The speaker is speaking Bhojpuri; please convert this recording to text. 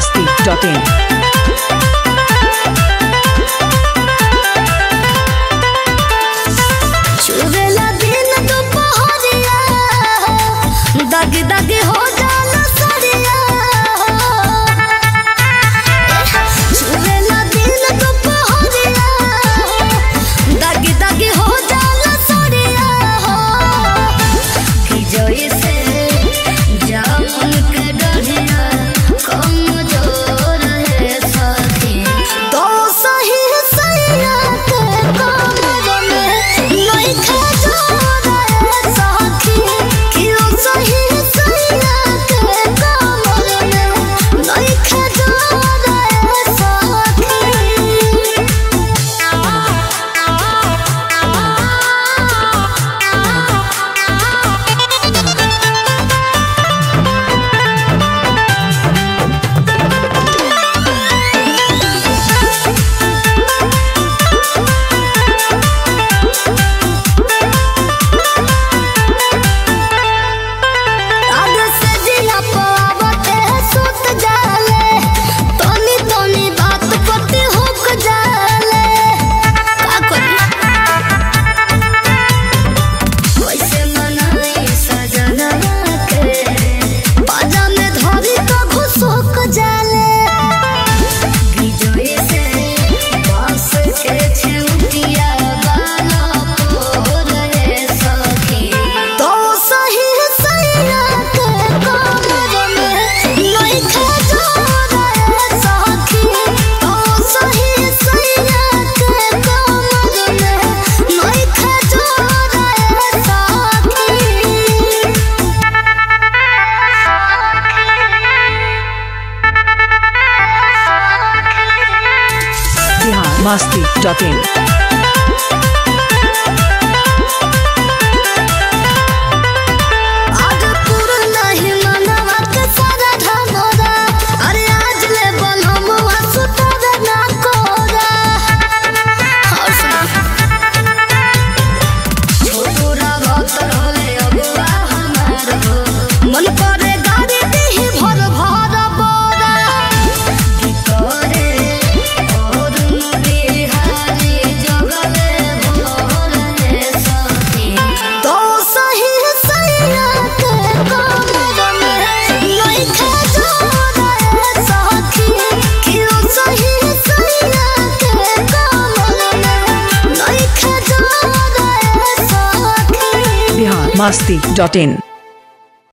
biharmasti.in चुवेला दिन दोपहरिया दाग दाग हो जाला सरिया चुवेला दिन दोपहरिया दाग दाग हो जाला सरिया कि जैसे जामुन के डढ़िया कमजोर है साथी तो सही सैया के कमर में नहीं खजोर है साथी कि सही सैया के कमर में नहीं खजोर है साथी आगे से जिया पावते सुत जाले तोनी तोनी बात करते हुक जाले का करी वैसे मनाई सजना के बाजा में धरी तो घुसुक जाले विजय से बास के छेउटिया बाला पोर है सखी तो सही सैया के कमर में नहीं खजोर है सखी तो सही सैया के कमर में नहीं खजोर है सखी biharmasti.in आज पूरा नहीं मनवा के सारा ढामोरा अरे आज ले बनमुआ सुतर ना कोरा और सुना छोटूरा भतर होले अगुआ हमार हो मन करे गाड़ी दीही भर भर बोरा की करे और बिहारी जगले भोर है सखी तो सही सैया के कमर में नहीं खजोर है सखी कि सही सैया के कमर में नहीं खजोर है सखी biharmasti.in